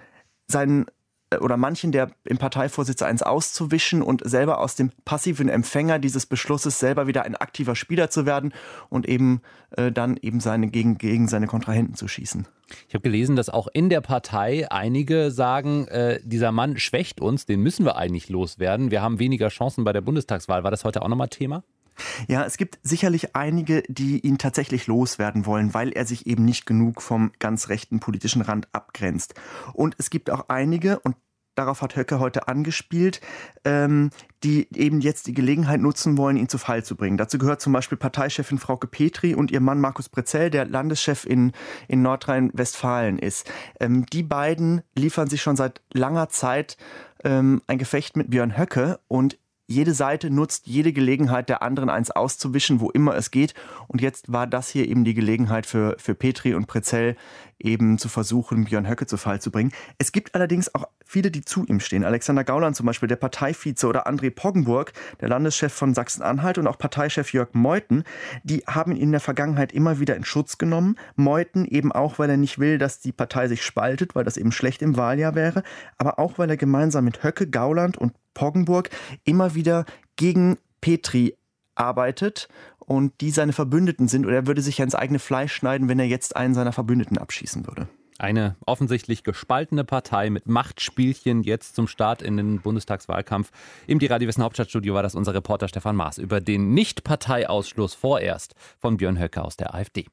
manchen der im Parteivorsitz eins auszuwischen und selber aus dem passiven Empfänger dieses Beschlusses selber wieder ein aktiver Spieler zu werden und eben dann eben gegen seine Kontrahenten zu schießen. Ich habe gelesen, dass auch in der Partei einige sagen, dieser Mann schwächt uns, den müssen wir eigentlich loswerden. Wir haben weniger Chancen bei der Bundestagswahl. War das heute auch nochmal Thema? Ja, es gibt sicherlich einige, die ihn tatsächlich loswerden wollen, weil er sich eben nicht genug vom ganz rechten politischen Rand abgrenzt. Und es gibt auch einige, und darauf hat Höcke heute angespielt, die eben jetzt die Gelegenheit nutzen wollen, ihn zu Fall zu bringen. Dazu gehört zum Beispiel Parteichefin Frauke Petry und ihr Mann Markus Pretzell, der Landeschef in Nordrhein-Westfalen ist. Die beiden liefern sich schon seit langer Zeit ein Gefecht mit Björn Höcke und jede Seite nutzt jede Gelegenheit, der anderen eins auszuwischen, wo immer es geht. Und jetzt war das hier eben die Gelegenheit für Petry und Pretzell, eben zu versuchen, Björn Höcke zu Fall zu bringen. Es gibt allerdings auch viele, die zu ihm stehen. Alexander Gauland zum Beispiel, der Parteivize, oder André Poggenburg, der Landeschef von Sachsen-Anhalt, und auch Parteichef Jörg Meuthen, die haben ihn in der Vergangenheit immer wieder in Schutz genommen. Meuthen eben auch, weil er nicht will, dass die Partei sich spaltet, weil das eben schlecht im Wahljahr wäre, aber auch, weil er gemeinsam mit Höcke, Gauland und Poggenburg immer wieder gegen Petry arbeitet und die seine Verbündeten sind, oder er würde sich ja ins eigene Fleisch schneiden, wenn er jetzt einen seiner Verbündeten abschießen würde. Eine offensichtlich gespaltene Partei mit Machtspielchen jetzt zum Start in den Bundestagswahlkampf. Im Radio Wissen Hauptstadtstudio war das unser Reporter Stefan Maas über den Nicht-Parteiausschluss vorerst von Björn Höcke aus der AfD.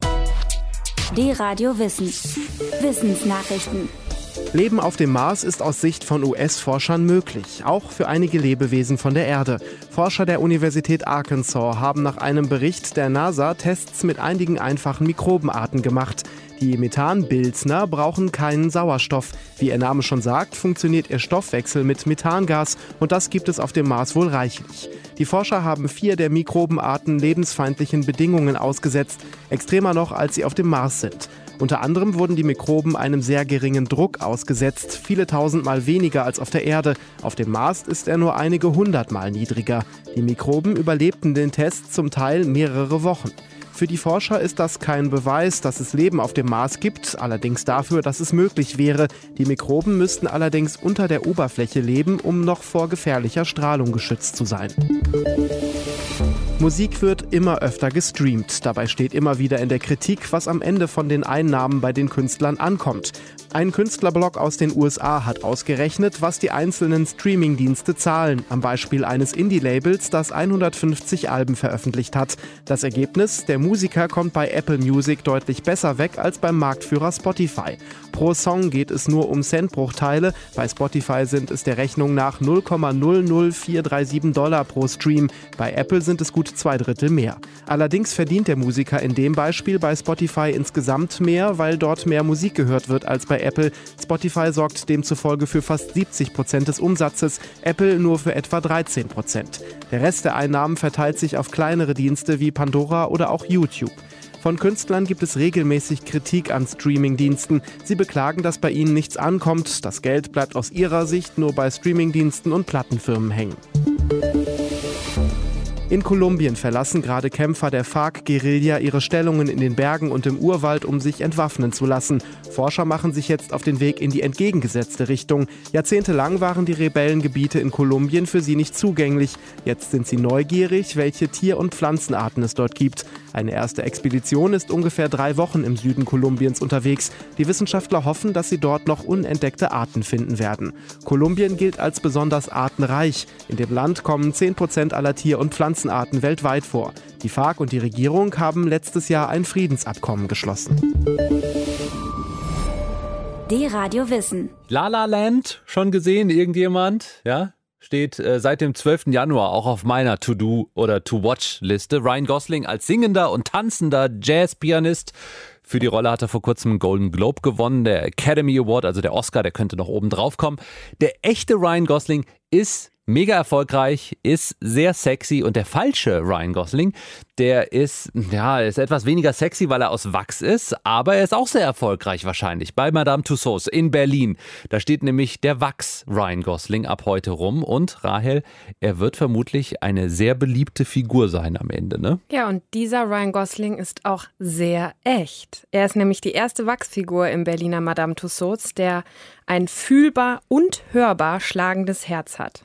Radio Wissen. Wissensnachrichten. Leben auf dem Mars ist aus Sicht von US-Forschern möglich, auch für einige Lebewesen von der Erde. Forscher der Universität Arkansas haben nach einem Bericht der NASA Tests mit einigen einfachen Mikrobenarten gemacht. Die Methanbilzner brauchen keinen Sauerstoff. Wie ihr Name schon sagt, funktioniert ihr Stoffwechsel mit Methangas und das gibt es auf dem Mars wohl reichlich. Die Forscher haben 4 der Mikrobenarten lebensfeindlichen Bedingungen ausgesetzt, extremer noch, als sie auf dem Mars sind. Unter anderem wurden die Mikroben einem sehr geringen Druck ausgesetzt, viele tausendmal weniger als auf der Erde. Auf dem Mars ist er nur einige hundertmal niedriger. Die Mikroben überlebten den Test zum Teil mehrere Wochen. Für die Forscher ist das kein Beweis, dass es Leben auf dem Mars gibt, allerdings dafür, dass es möglich wäre. Die Mikroben müssten allerdings unter der Oberfläche leben, um noch vor gefährlicher Strahlung geschützt zu sein. Musik wird immer öfter gestreamt. Dabei steht immer wieder in der Kritik, was am Ende von den Einnahmen bei den Künstlern ankommt. Ein Künstlerblog aus den USA hat ausgerechnet, was die einzelnen Streamingdienste zahlen. Am Beispiel eines Indie-Labels, das 150 Alben veröffentlicht hat. Das Ergebnis: Der Musiker kommt bei Apple Music deutlich besser weg als beim Marktführer Spotify. Pro Song geht es nur um Centbruchteile. Bei Spotify sind es der Rechnung nach $0,00437 pro Stream. Bei Apple sind es gut 2/3 mehr. Allerdings verdient der Musiker in dem Beispiel bei Spotify insgesamt mehr, weil dort mehr Musik gehört wird als bei Apple. Spotify sorgt demzufolge für fast 70% des Umsatzes, Apple nur für etwa 13%. Der Rest der Einnahmen verteilt sich auf kleinere Dienste wie Pandora oder auch YouTube. Von Künstlern gibt es regelmäßig Kritik an Streamingdiensten. Sie beklagen, dass bei ihnen nichts ankommt. Das Geld bleibt aus ihrer Sicht nur bei Streamingdiensten und Plattenfirmen hängen. In Kolumbien verlassen gerade Kämpfer der FARC-Guerilla ihre Stellungen in den Bergen und im Urwald, um sich entwaffnen zu lassen. Forscher machen sich jetzt auf den Weg in die entgegengesetzte Richtung. Jahrzehntelang waren die Rebellengebiete in Kolumbien für sie nicht zugänglich. Jetzt sind sie neugierig, welche Tier- und Pflanzenarten es dort gibt. Eine erste Expedition ist ungefähr 3 Wochen im Süden Kolumbiens unterwegs. Die Wissenschaftler hoffen, dass sie dort noch unentdeckte Arten finden werden. Kolumbien gilt als besonders artenreich. In dem Land kommen 10% aller Tier- und Pflanzenarten weltweit vor. Die FARC und die Regierung haben letztes Jahr ein Friedensabkommen geschlossen. D-Radio Wissen. La La Land, schon gesehen, irgendjemand? Ja? Steht seit dem 12. Januar auch auf meiner To-Do- oder To-Watch-Liste. Ryan Gosling als singender und tanzender Jazzpianist. Für die Rolle hat er vor kurzem einen Golden Globe gewonnen, der Academy Award, also der Oscar, der könnte noch oben drauf kommen. Der echte Ryan Gosling ist mega erfolgreich, ist sehr sexy, und der falsche Ryan Gosling, der ist etwas weniger sexy, weil er aus Wachs ist, aber er ist auch sehr erfolgreich wahrscheinlich bei Madame Tussauds in Berlin. Da steht nämlich der Wachs Ryan Gosling ab heute rum, und Rahel, er wird vermutlich eine sehr beliebte Figur sein am Ende, ne? Ja, und dieser Ryan Gosling ist auch sehr echt. Er ist nämlich die erste Wachsfigur im Berliner Madame Tussauds, der ein fühlbar und hörbar schlagendes Herz hat.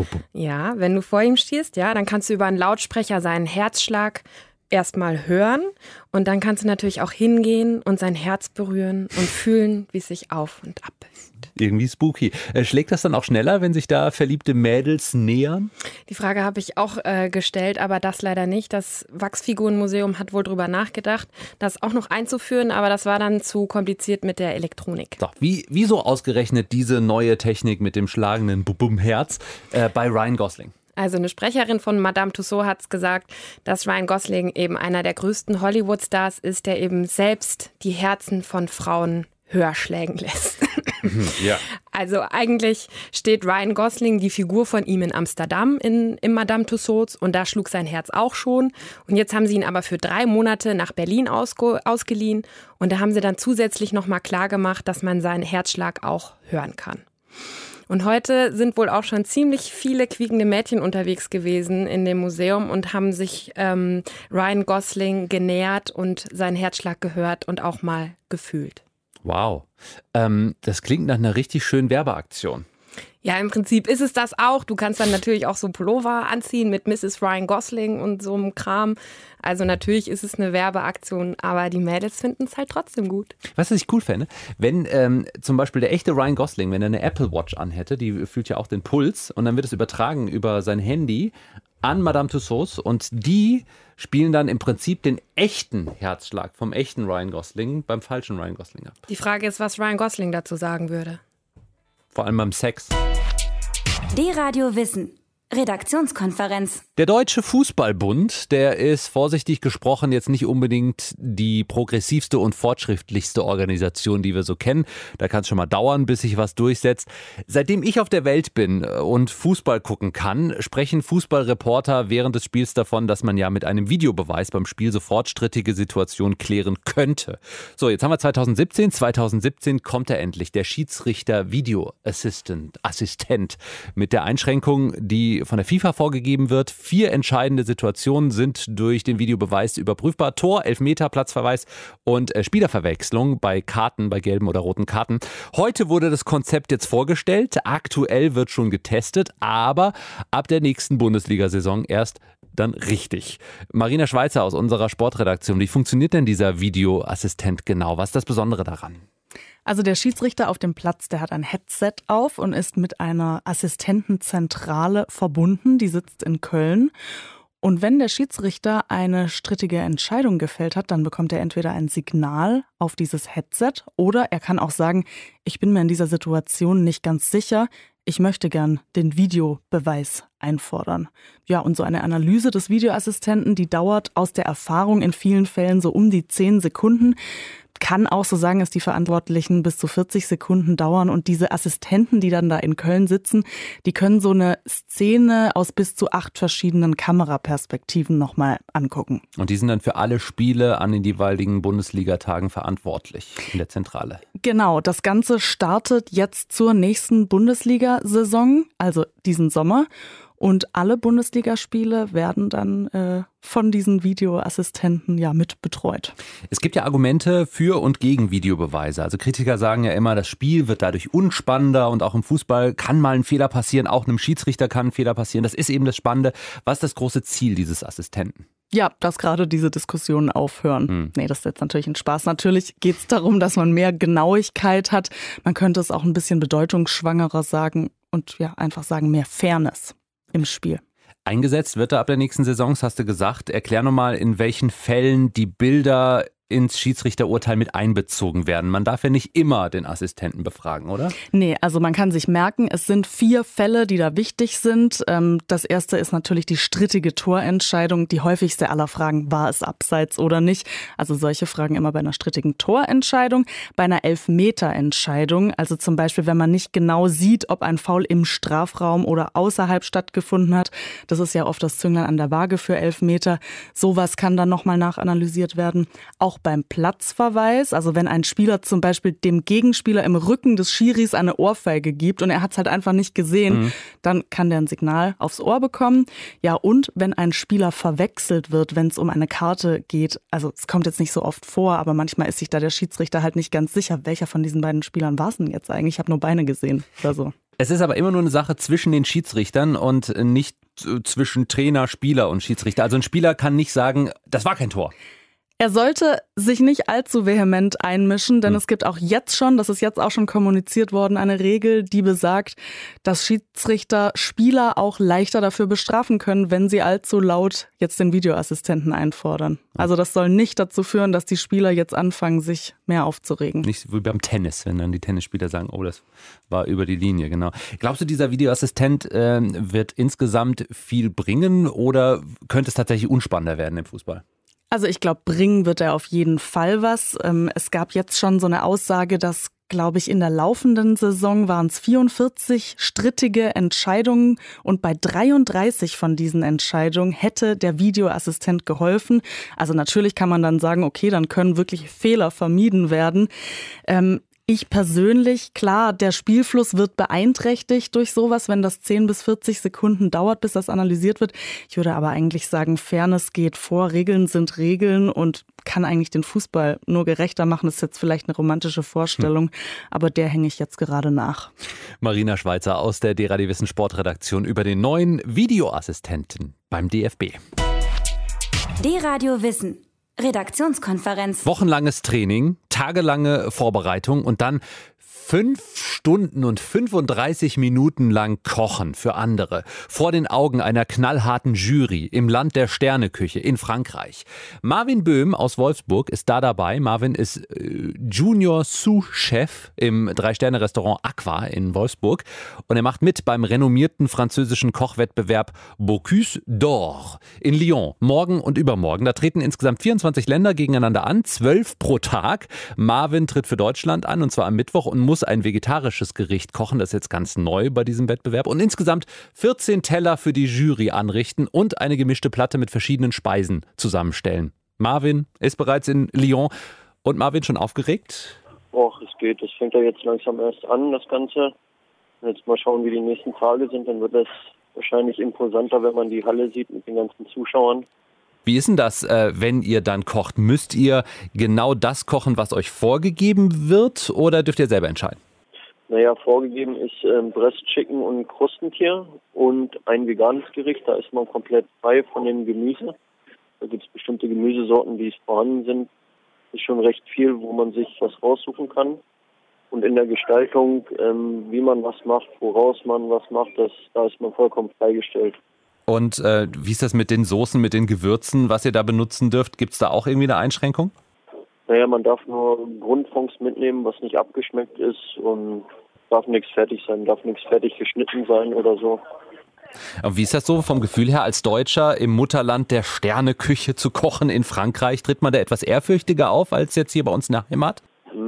Ja, wenn du vor ihm stehst, dann kannst du über einen Lautsprecher seinen Herzschlag erstmal hören, und dann kannst du natürlich auch hingehen und sein Herz berühren und fühlen, wie es sich auf und ab bewegt. Irgendwie spooky. Schlägt das dann auch schneller, wenn sich da verliebte Mädels nähern? Die Frage habe ich auch gestellt, aber das leider nicht. Das Wachsfigurenmuseum hat wohl drüber nachgedacht, das auch noch einzuführen, aber das war dann zu kompliziert mit der Elektronik. Doch, wieso ausgerechnet diese neue Technik mit dem schlagenden Bum-Bum-Herz bei Ryan Gosling? Also eine Sprecherin von Madame Tussauds hat es gesagt, dass Ryan Gosling eben einer der größten Hollywood-Stars ist, der eben selbst die Herzen von Frauen höher schlägen lässt. Ja. Also eigentlich steht Ryan Gosling, die Figur von ihm, in Amsterdam im Madame Tussauds, und da schlug sein Herz auch schon. Und jetzt haben sie ihn aber für 3 Monate nach Berlin ausgeliehen, und da haben sie dann zusätzlich nochmal klar gemacht, dass man seinen Herzschlag auch hören kann. Und heute sind wohl auch schon ziemlich viele quiekende Mädchen unterwegs gewesen in dem Museum und haben sich Ryan Gosling genähert und seinen Herzschlag gehört und auch mal gefühlt. Wow, das klingt nach einer richtig schönen Werbeaktion. Ja, im Prinzip ist es das auch. Du kannst dann natürlich auch so Pullover anziehen mit Mrs. Ryan Gosling und so einem Kram. Also natürlich ist es eine Werbeaktion, aber die Mädels finden es halt trotzdem gut. Weißt du, was ich cool fände? Wenn zum Beispiel der echte Ryan Gosling, wenn er eine Apple Watch anhätte, die fühlt ja auch den Puls, und dann wird es übertragen über sein Handy an Madame Tussauds, und die spielen dann im Prinzip den echten Herzschlag vom echten Ryan Gosling beim falschen Ryan Gosling ab. Die Frage ist, was Ryan Gosling dazu sagen würde. Vor allem beim Sex. D-Radio Wissen. Redaktionskonferenz. Der Deutsche Fußballbund, der ist vorsichtig gesprochen jetzt nicht unbedingt die progressivste und fortschrittlichste Organisation, die wir so kennen. Da kann es schon mal dauern, bis sich was durchsetzt. Seitdem ich auf der Welt bin und Fußball gucken kann, sprechen Fußballreporter während des Spiels davon, dass man ja mit einem Videobeweis beim Spiel sofort strittige Situationen klären könnte. So, jetzt haben wir 2017. 2017 kommt er endlich, der Schiedsrichter Video Assistent, mit der Einschränkung, die die von der FIFA vorgegeben wird. 4 entscheidende Situationen sind durch den Videobeweis überprüfbar. Tor, Elfmeter, Platzverweis und Spielerverwechslung bei Karten, bei gelben oder roten Karten. Heute wurde das Konzept jetzt vorgestellt. Aktuell wird schon getestet, aber ab der nächsten Bundesliga-Saison erst dann richtig. Marina Schweizer aus unserer Sportredaktion, wie funktioniert denn dieser Videoassistent genau? Was ist das Besondere daran? Also der Schiedsrichter auf dem Platz, der hat ein Headset auf und ist mit einer Assistentenzentrale verbunden. Die sitzt in Köln. Und wenn der Schiedsrichter eine strittige Entscheidung gefällt hat, dann bekommt er entweder ein Signal auf dieses Headset oder er kann auch sagen, ich bin mir in dieser Situation nicht ganz sicher, ich möchte gern den Videobeweis einfordern. Ja, und so eine Analyse des Videoassistenten, die dauert aus der Erfahrung in vielen Fällen so um die 10 Sekunden. Kann auch, so sagen es die Verantwortlichen, bis zu 40 Sekunden dauern. Und diese Assistenten, die dann da in Köln sitzen, die können so eine Szene aus bis zu 8 verschiedenen Kameraperspektiven nochmal angucken. Und die sind dann für alle Spiele an den jeweiligen Bundesligatagen verantwortlich in der Zentrale. Genau, das Ganze startet jetzt zur nächsten Bundesliga-Saison, also diesen Sommer. Und alle Bundesligaspiele werden dann von diesen Videoassistenten ja mit betreut. Es gibt ja Argumente für und gegen Videobeweise. Also Kritiker sagen ja immer, das Spiel wird dadurch unspannender und auch im Fußball kann mal ein Fehler passieren, auch einem Schiedsrichter kann ein Fehler passieren. Das ist eben das Spannende. Was ist das große Ziel dieses Assistenten? Ja, dass gerade diese Diskussionen aufhören. Nee, das ist jetzt natürlich ein Spaß. Natürlich geht es darum, dass man mehr Genauigkeit hat. Man könnte es auch ein bisschen bedeutungsschwangerer sagen und ja einfach sagen, mehr Fairness im Spiel. Eingesetzt wird er ab der nächsten Saison, hast du gesagt. Erklär nochmal, in welchen Fällen die Bilder ins Schiedsrichterurteil mit einbezogen werden. Man darf ja nicht immer den Assistenten befragen, oder? Nee, also man kann sich merken, es sind 4 Fälle, die da wichtig sind. Das erste ist natürlich die strittige Torentscheidung. Die häufigste aller Fragen, war es abseits oder nicht? Also solche Fragen immer bei einer strittigen Torentscheidung. Bei einer Elfmeterentscheidung, also zum Beispiel, wenn man nicht genau sieht, ob ein Foul im Strafraum oder außerhalb stattgefunden hat. Das ist ja oft das Zünglein an der Waage für Elfmeter. Sowas kann dann nochmal nachanalysiert werden. Auch beim Platzverweis, also wenn ein Spieler zum Beispiel dem Gegenspieler im Rücken des Schiris eine Ohrfeige gibt und er hat es halt einfach nicht gesehen, dann kann der ein Signal aufs Ohr bekommen. Ja, und wenn ein Spieler verwechselt wird, wenn es um eine Karte geht, also es kommt jetzt nicht so oft vor, aber manchmal ist sich da der Schiedsrichter halt nicht ganz sicher, welcher von diesen beiden Spielern war es denn jetzt eigentlich? Ich habe nur Beine gesehen oder so. Es ist aber immer nur eine Sache zwischen den Schiedsrichtern und nicht zwischen Trainer, Spieler und Schiedsrichter. Also ein Spieler kann nicht sagen, das war kein Tor. Er sollte sich nicht allzu vehement einmischen, denn es gibt auch jetzt schon, das ist jetzt auch schon kommuniziert worden, eine Regel, die besagt, dass Schiedsrichter Spieler auch leichter dafür bestrafen können, wenn sie allzu laut jetzt den Videoassistenten einfordern. Also das soll nicht dazu führen, dass die Spieler jetzt anfangen, sich mehr aufzuregen. Nicht wie beim Tennis, wenn dann die Tennisspieler sagen, oh, das war über die Linie, genau. Glaubst du, dieser Videoassistent wird insgesamt viel bringen oder könnte es tatsächlich unspannender werden im Fußball? Also ich glaube, bringen wird er auf jeden Fall was. Es gab jetzt schon so eine Aussage, dass, glaube ich, in der laufenden Saison waren es 44 strittige Entscheidungen und bei 33 von diesen Entscheidungen hätte der Videoassistent geholfen. Also natürlich kann man dann sagen, okay, dann können wirklich Fehler vermieden werden. Ich persönlich, klar, der Spielfluss wird beeinträchtigt durch sowas, wenn das 10 bis 40 Sekunden dauert, bis das analysiert wird. Ich würde aber eigentlich sagen, Fairness geht vor, Regeln sind Regeln und kann eigentlich den Fußball nur gerechter machen. Das ist jetzt vielleicht eine romantische Vorstellung, aber der hänge ich jetzt gerade nach. Marina Schweizer aus der D-Radio Wissen Sportredaktion über den neuen Videoassistenten beim DFB. D-Radio Wissen. Redaktionskonferenz. Wochenlanges Training, tagelange Vorbereitung und dann 5 Stunden und 35 Minuten lang kochen für andere. Vor den Augen einer knallharten Jury im Land der Sterneküche in Frankreich. Marvin Böhm aus Wolfsburg ist da dabei. Marvin ist Junior Sous-Chef im 3-Sterne-Restaurant Aqua in Wolfsburg. Und er macht mit beim renommierten französischen Kochwettbewerb Bocuse d'Or in Lyon. Morgen und übermorgen. Da treten insgesamt 24 Länder gegeneinander an, 12 pro Tag. Marvin tritt für Deutschland an und zwar am Mittwoch und muss ein vegetarisches Gericht kochen. Das ist jetzt ganz neu bei diesem Wettbewerb. Und insgesamt 14 Teller für die Jury anrichten und eine gemischte Platte mit verschiedenen Speisen zusammenstellen. Marvin ist bereits in Lyon. Und Marvin, schon aufgeregt? Och, es geht. Das fängt ja jetzt langsam erst an, das Ganze. Jetzt mal schauen, wie die nächsten Tage sind. Dann wird es wahrscheinlich imposanter, wenn man die Halle sieht mit den ganzen Zuschauern. Wie ist denn das, wenn ihr dann kocht? Müsst ihr genau das kochen, was euch vorgegeben wird, oder dürft ihr selber entscheiden? Naja, vorgegeben ist Breast Chicken und Krustentier und ein veganes Gericht. Da ist man komplett frei von dem Gemüse. Da gibt es bestimmte Gemüsesorten, die vorhanden sind. Das ist schon recht viel, wo man sich was raussuchen kann. Und in der Gestaltung, wie man was macht, woraus man was macht, da ist man vollkommen freigestellt. Und wie ist das mit den Soßen, mit den Gewürzen, was ihr da benutzen dürft? Gibt es da auch irgendwie eine Einschränkung? Naja, man darf nur Grundfunks mitnehmen, was nicht abgeschmeckt ist, und darf nichts fertig sein, darf nichts fertig geschnitten sein oder so. Und wie ist das so vom Gefühl her, als Deutscher im Mutterland der Sterneküche zu kochen in Frankreich? Tritt man da etwas ehrfürchtiger auf als jetzt hier bei uns in der Heimat?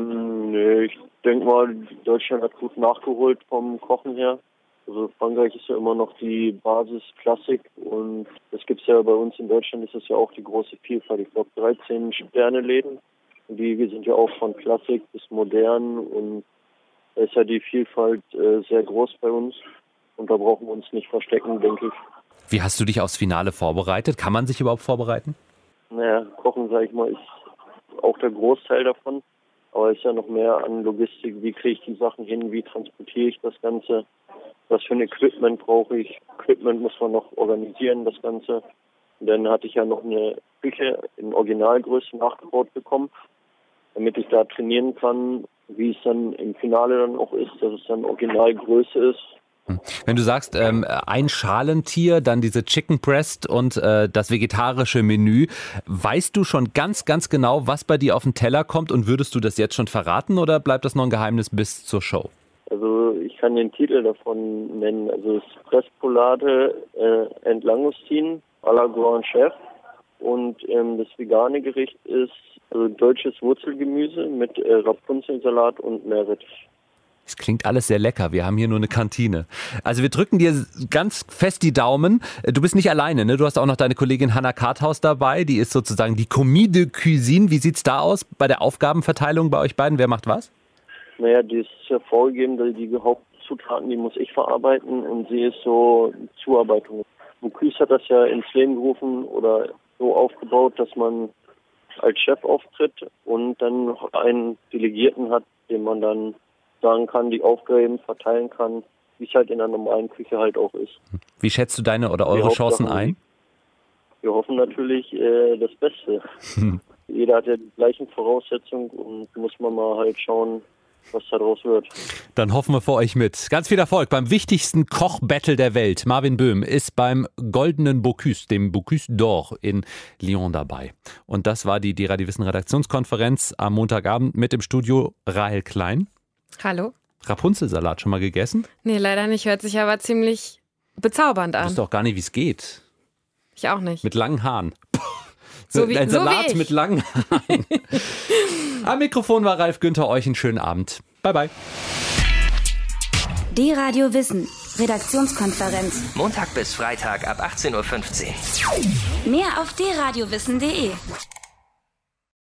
Nee, ich denke mal, Deutschland hat gut nachgeholt vom Kochen her. Also Frankreich ist ja immer noch die Basis Klassik, und das gibt es ja bei uns in Deutschland, ist es ja auch die große Vielfalt. Ich glaube 13 Sterneläden, die sind ja auch von Klassik bis modern, und da ist ja die Vielfalt sehr groß bei uns, und da brauchen wir uns nicht verstecken, denke ich. Wie hast du dich aufs Finale vorbereitet? Kann man sich überhaupt vorbereiten? Naja, Kochen, sage ich mal, ist auch der Großteil davon, aber es ist ja noch mehr an Logistik. Wie kriege ich die Sachen hin? Wie transportiere ich das Ganze? Was für ein Equipment brauche ich? Equipment muss man noch organisieren, das Ganze. Und dann hatte ich ja noch eine Küche in Originalgröße nachgebaut bekommen, damit ich da trainieren kann, wie es dann im Finale dann auch ist, dass es dann Originalgröße ist. Wenn du sagst, ein Schalentier, dann diese Chicken Breast und das vegetarische Menü, weißt du schon ganz, ganz genau, was bei dir auf den Teller kommt, und würdest du das jetzt schon verraten, oder bleibt das noch ein Geheimnis bis zur Show? Also ich kann den Titel davon nennen. Also es ist Presspolade and Langustin à la Grand Chef, und das vegane Gericht ist deutsches Wurzelgemüse mit Rapunzelsalat und Meerrettich. Es klingt alles sehr lecker. Wir haben hier nur eine Kantine. Also wir drücken dir ganz fest die Daumen. Du bist nicht alleine, ne? Du hast auch noch deine Kollegin Hannah Karthaus dabei. Die ist sozusagen die Commis de Cuisine. Wie sieht's da aus bei der Aufgabenverteilung bei euch beiden? Wer macht was? Naja, die ist ja vorgegeben, die Hauptzutaten, die muss ich verarbeiten, und sie ist so Zuarbeitung. Bocuse hat das ja ins Leben gerufen oder so aufgebaut, dass man als Chef auftritt und dann noch einen Delegierten hat, dem man dann sagen kann, die Aufgaben verteilen kann, wie es halt in einer normalen Küche halt auch ist. Wie schätzt du deine oder eure Chancen ein? Wir hoffen natürlich das Beste. Jeder hat ja die gleichen Voraussetzungen, und muss man mal halt schauen, was daraus wird. Dann hoffen wir für euch mit. Ganz viel Erfolg beim wichtigsten Kochbattle der Welt. Marvin Böhm ist beim Goldenen Bocuse, dem Bocuse d'Or in Lyon dabei. Und das war die Radio Wissen Redaktionskonferenz am Montagabend mit im Studio Rahel Klein. Hallo. Rapunzelsalat schon mal gegessen? Nee, leider nicht. Hört sich aber ziemlich bezaubernd an. Du weißt doch gar nicht, wie es geht. Ich auch nicht. Mit langen Haaren. Ein Salat mit langen Haaren. Am Mikrofon war Ralf Günther. Euch einen schönen Abend. Bye, bye. Die Radio Wissen Redaktionskonferenz. Montag bis Freitag ab 18:15 Uhr. Mehr auf drradiowissen.de.